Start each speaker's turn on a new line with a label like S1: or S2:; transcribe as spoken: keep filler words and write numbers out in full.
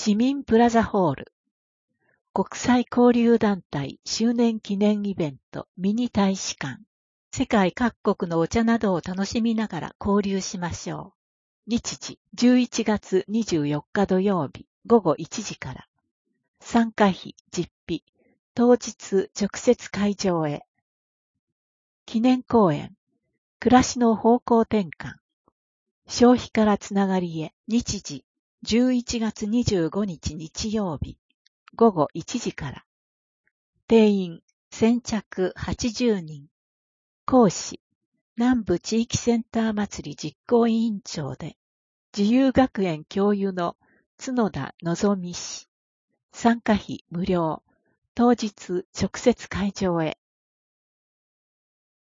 S1: 市民プラザホール、国際交流団体周年記念イベントミニ大使館、世界各国のお茶などを楽しみながら交流しましょう。日時じゅういちがつにじゅうよっか土曜日ごごいちじから。参加費実費、当日直接会場へ。記念講演、暮らしの方向転換。消費からつながりへ。日時じゅういちがつにじゅうごにち日曜日ごごいちじから。定員先着はちじゅうにん。講師、南部地域センター祭り実行委員長で、自由学園教諭の角田のぞみ氏。参加費無料。当日直接会場へ。